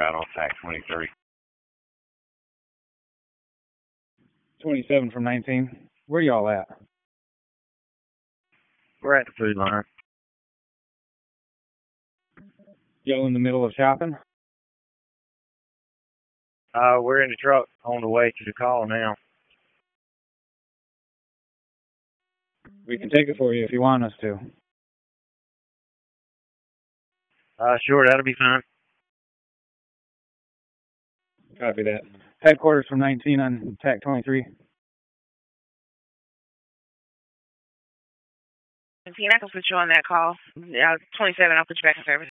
out on TAC 23. 27 from 19. Where y'all at? We're at the food line. Y'all in the middle of shopping? We're in the truck on the way to the call now. We can take it for you if you want us to. Sure, that'll be fine. Copy that. Headquarters from 19 on TAC 23. 19, I can put you on that call. 27, I'll put you back in service.